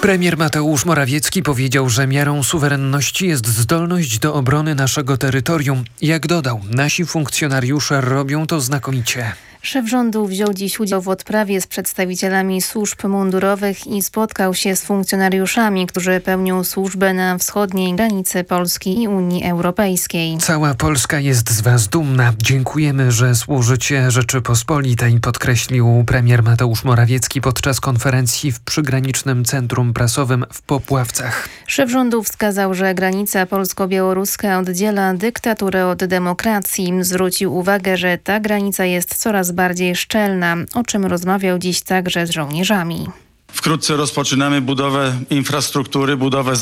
Premier Mateusz Morawiecki powiedział, że miarą suwerenności jest zdolność do obrony naszego terytorium. Jak dodał, nasi funkcjonariusze robią to znakomicie. Szef rządu wziął dziś udział w odprawie z przedstawicielami służb mundurowych i spotkał się z funkcjonariuszami, którzy pełnią służbę na wschodniej granicy Polski i Unii Europejskiej. Cała Polska jest z Was dumna. Dziękujemy, że służycie Rzeczypospolitej, podkreślił premier Mateusz Morawiecki podczas konferencji w przygranicznym centrum prasowym w Popławcach. Szef rządu wskazał, że granica polsko-białoruska oddziela dyktaturę od demokracji. Zwrócił uwagę, że ta granica jest coraz bardziej szczelna, o czym rozmawiał dziś także z żołnierzami. Wkrótce rozpoczynamy budowę infrastruktury, budowę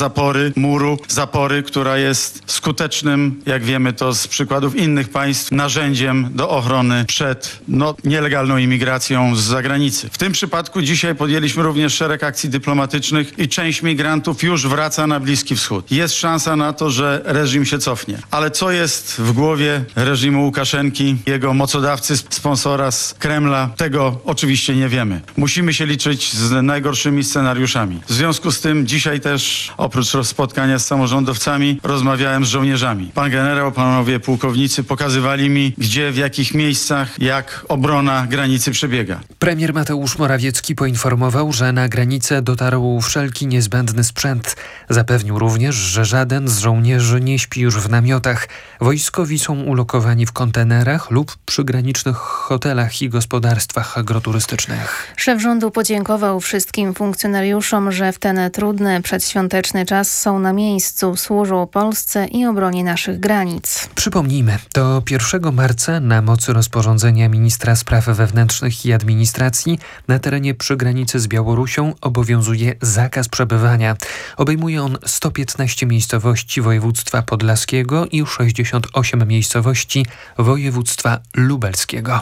zapory, która jest skutecznym, jak wiemy to z przykładów innych państw, narzędziem do ochrony przed nielegalną imigracją z zagranicy. W tym przypadku dzisiaj podjęliśmy również szereg akcji dyplomatycznych i część migrantów już wraca na Bliski Wschód. Jest szansa na to, że reżim się cofnie. Ale co jest w głowie reżimu Łukaszenki, jego mocodawcy, sponsora z Kremla, tego oczywiście nie wiemy. Musimy się liczyć z najgorszymi scenariuszami. W związku z tym dzisiaj też, oprócz spotkania z samorządowcami, rozmawiałem z żołnierzami. Pan generał, panowie pułkownicy pokazywali mi, gdzie, w jakich miejscach, jak obrona granicy przebiega. Premier Mateusz Morawiecki poinformował, że na granicę dotarł wszelki niezbędny sprzęt. Zapewnił również, że żaden z żołnierzy nie śpi już w namiotach. Wojskowi są ulokowani w kontenerach lub przygranicznych hotelach i gospodarstwach agroturystycznych. Szef rządu podziękował wszystkim funkcjonariuszom, że w ten trudny przedświąteczny czas są na miejscu, służą Polsce i obronie naszych granic. Przypomnijmy, do 1 marca na mocy rozporządzenia ministra spraw wewnętrznych i administracji na terenie przy granicy z Białorusią obowiązuje zakaz przebywania. Obejmuje on 115 miejscowości województwa podlaskiego i 68 miejscowości województwa lubelskiego.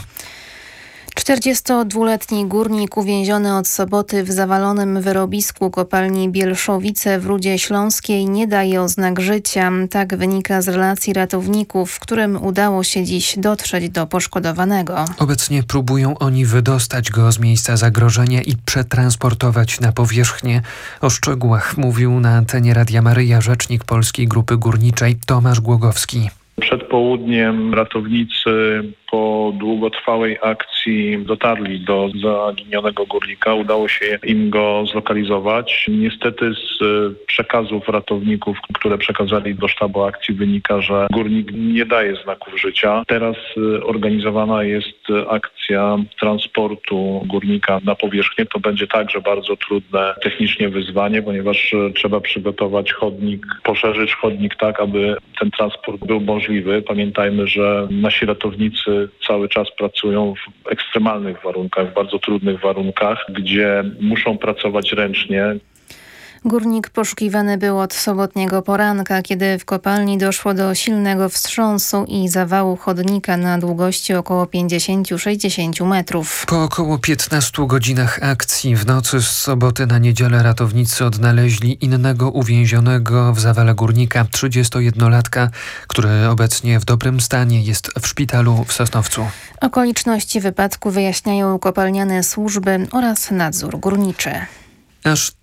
42-letni górnik uwięziony od soboty w zawalonym wyrobisku kopalni Bielszowice w Rudzie Śląskiej nie daje oznak życia. Tak wynika z relacji ratowników, w którym udało się dziś dotrzeć do poszkodowanego. Obecnie próbują oni wydostać go z miejsca zagrożenia i przetransportować na powierzchnię. O szczegółach mówił na antenie Radia Maryja rzecznik Polskiej Grupy Górniczej Tomasz Głogowski. Przed południem ratownicy po długotrwałej akcji dotarli do zaginionego górnika. Udało się im go zlokalizować. Niestety z przekazów ratowników, które przekazali do sztabu akcji, wynika, że górnik nie daje znaków życia. Teraz organizowana jest akcja transportu górnika na powierzchnię. To będzie także bardzo trudne technicznie wyzwanie, ponieważ trzeba przygotować chodnik, poszerzyć chodnik tak, aby ten transport był możliwy. Pamiętajmy, że nasi ratownicy cały czas pracują w ekstremalnych warunkach, w bardzo trudnych warunkach, gdzie muszą pracować ręcznie. Górnik poszukiwany był od sobotniego poranka, kiedy w kopalni doszło do silnego wstrząsu i zawału chodnika na długości około 50-60 metrów. Po około 15 godzinach akcji w nocy z soboty na niedzielę ratownicy odnaleźli innego uwięzionego w zawale górnika, 31-latka, który obecnie w dobrym stanie jest w szpitalu w Sosnowcu. Okoliczności wypadku wyjaśniają kopalniane służby oraz nadzór górniczy. Aż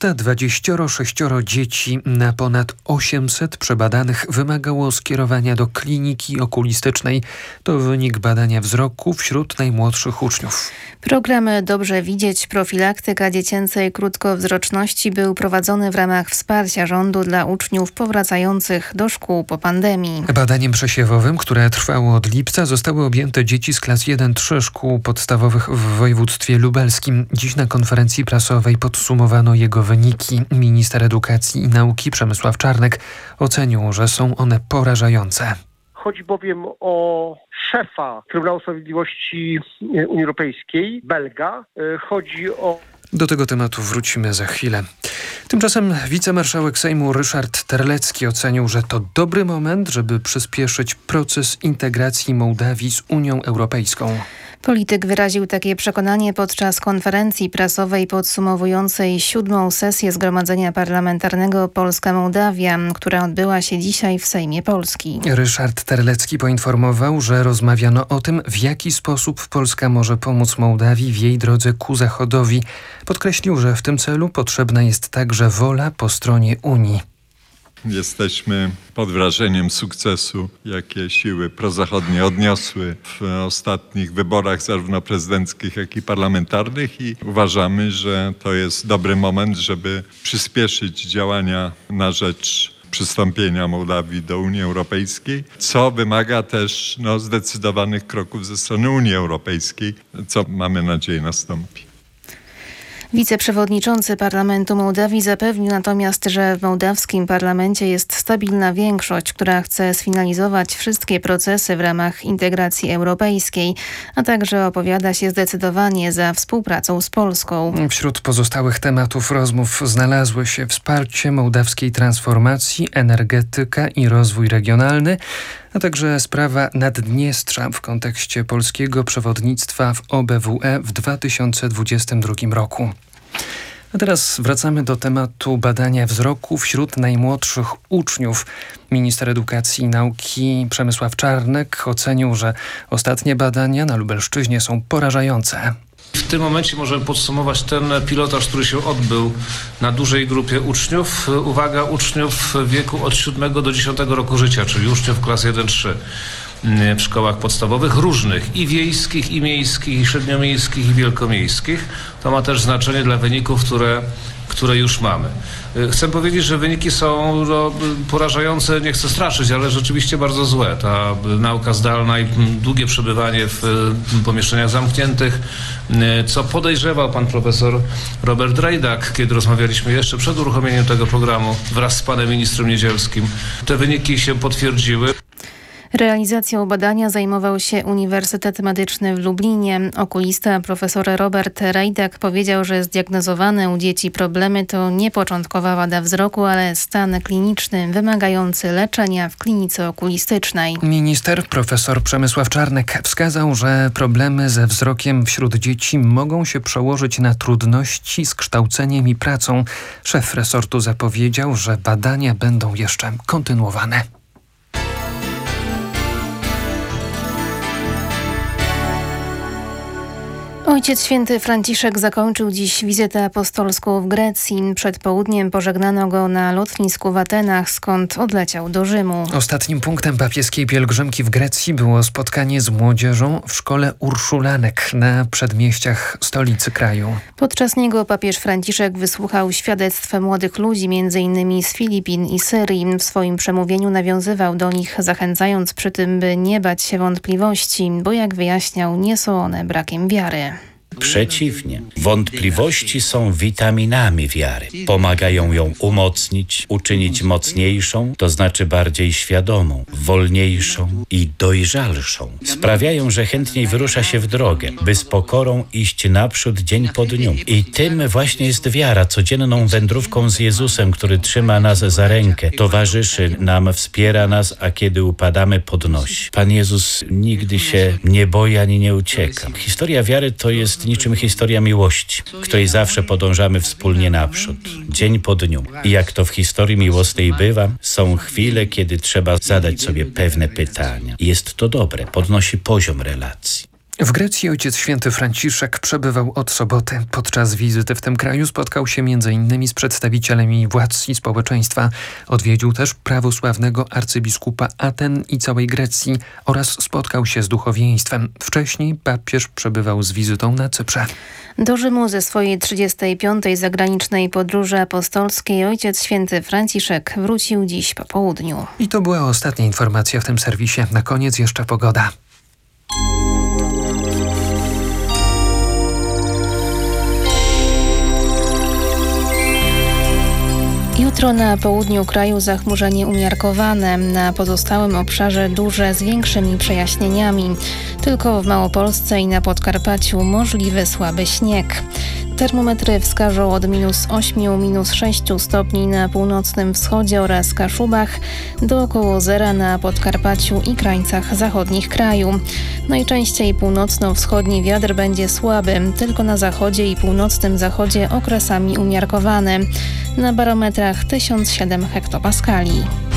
326 dzieci na ponad 800 przebadanych wymagało skierowania do kliniki okulistycznej. To wynik badania wzroku wśród najmłodszych uczniów. Program Dobrze Widzieć, profilaktyka dziecięcej krótkowzroczności był prowadzony w ramach wsparcia rządu dla uczniów powracających do szkół po pandemii. Badaniem przesiewowym, które trwało od lipca, zostały objęte dzieci z klas 1-3 szkół podstawowych w województwie lubelskim. Dziś na konferencji prasowej podsumowano jego wyniki. Minister Edukacji i Nauki Przemysław Czarnek ocenił, że są one porażające. Chodzi bowiem o szefa Trybunału Sprawiedliwości Unii Europejskiej, Belga. Chodzi o... Do tego tematu wrócimy za chwilę. Tymczasem wicemarszałek Sejmu Ryszard Terlecki ocenił, że to dobry moment, żeby przyspieszyć proces integracji Mołdawii z Unią Europejską. Polityk wyraził takie przekonanie podczas konferencji prasowej podsumowującej 7. sesję Zgromadzenia Parlamentarnego Polska-Mołdawia, która odbyła się dzisiaj w Sejmie Polski. Ryszard Terlecki poinformował, że rozmawiano o tym, w jaki sposób Polska może pomóc Mołdawii w jej drodze ku Zachodowi. Podkreślił, że w tym celu potrzebna jest także wola po stronie Unii. Jesteśmy pod wrażeniem sukcesu, jakie siły prozachodnie odniosły w ostatnich wyborach zarówno prezydenckich, jak i parlamentarnych i uważamy, że to jest dobry moment, żeby przyspieszyć działania na rzecz przystąpienia Mołdawii do Unii Europejskiej, co wymaga też zdecydowanych kroków ze strony Unii Europejskiej, co mamy nadzieję nastąpi. Wiceprzewodniczący Parlamentu Mołdawii zapewnił natomiast, że w mołdawskim parlamencie jest stabilna większość, która chce sfinalizować wszystkie procesy w ramach integracji europejskiej, a także opowiada się zdecydowanie za współpracą z Polską. Wśród pozostałych tematów rozmów znalazły się wsparcie mołdawskiej transformacji, energetyka i rozwój regionalny, a także sprawa Naddniestrza w kontekście polskiego przewodnictwa w OBWE w 2022 roku. A teraz wracamy do tematu badania wzroku wśród najmłodszych uczniów. Minister Edukacji i Nauki Przemysław Czarnek ocenił, że ostatnie badania na Lubelszczyźnie są porażające. W tym momencie możemy podsumować ten pilotaż, który się odbył na dużej grupie uczniów. Uwaga, uczniów w wieku od 7 do 10 roku życia, czyli uczniów klas 1-3 w szkołach podstawowych różnych, i wiejskich, i miejskich, i średniomiejskich, i wielkomiejskich. To ma też znaczenie dla wyników, które już mamy. Chcę powiedzieć, że wyniki są porażające, nie chcę straszyć, ale rzeczywiście bardzo złe. Ta nauka zdalna i długie przebywanie w pomieszczeniach zamkniętych, co podejrzewał pan profesor Robert Rejdak, kiedy rozmawialiśmy jeszcze przed uruchomieniem tego programu wraz z panem ministrem Niedzielskim. Te wyniki się potwierdziły. Realizacją badania zajmował się Uniwersytet Medyczny w Lublinie. Okulista profesor Robert Rejdak powiedział, że zdiagnozowane u dzieci problemy to nie początkowa wada wzroku, ale stan kliniczny wymagający leczenia w klinice okulistycznej. Minister profesor Przemysław Czarnek wskazał, że problemy ze wzrokiem wśród dzieci mogą się przełożyć na trudności z kształceniem i pracą. Szef resortu zapowiedział, że badania będą jeszcze kontynuowane. Ojciec Święty Franciszek zakończył dziś wizytę apostolską w Grecji. Przed południem pożegnano go na lotnisku w Atenach, skąd odleciał do Rzymu. Ostatnim punktem papieskiej pielgrzymki w Grecji było spotkanie z młodzieżą w szkole Urszulanek na przedmieściach stolicy kraju. Podczas niego papież Franciszek wysłuchał świadectw młodych ludzi, m.in. z Filipin i Syrii. W swoim przemówieniu nawiązywał do nich, zachęcając przy tym, by nie bać się wątpliwości, bo jak wyjaśniał, nie są one brakiem wiary. Przeciwnie, wątpliwości są witaminami wiary. Pomagają ją umocnić, uczynić mocniejszą, to znaczy bardziej świadomą, wolniejszą i dojrzalszą. Sprawiają, że chętniej wyrusza się w drogę, by z pokorą iść naprzód dzień po dniu. I tym właśnie jest wiara, codzienną wędrówką z Jezusem, który trzyma nas za rękę, towarzyszy nam, wspiera nas, a kiedy upadamy, podnosi. Pan Jezus nigdy się nie boi ani nie ucieka. Historia wiary to jest niczym historia miłości, której zawsze podążamy wspólnie naprzód, dzień po dniu. I jak to w historii miłosnej bywa, są chwile, kiedy trzeba zadać sobie pewne pytania. Jest to dobre, podnosi poziom relacji. W Grecji ojciec święty Franciszek przebywał od soboty. Podczas wizyty w tym kraju spotkał się m.in. z przedstawicielami władz i społeczeństwa. Odwiedził też prawosławnego arcybiskupa Aten i całej Grecji oraz spotkał się z duchowieństwem. Wcześniej papież przebywał z wizytą na Cyprze. Do Rzymu ze swojej 35. zagranicznej podróży apostolskiej ojciec święty Franciszek wrócił dziś po południu. I to była ostatnia informacja w tym serwisie. Na koniec jeszcze pogoda. Jutro na południu kraju zachmurzenie umiarkowane, na pozostałym obszarze duże z większymi przejaśnieniami. Tylko w Małopolsce i na Podkarpaciu możliwy słaby śnieg. Termometry wskażą od -8, -6 stopni na północnym wschodzie oraz Kaszubach do około zera na Podkarpaciu i krańcach zachodnich kraju. Najczęściej północno-wschodni wiatr będzie słaby, tylko na zachodzie i północnym zachodzie okresami umiarkowany. Na barometrach 1007 hektopaskali.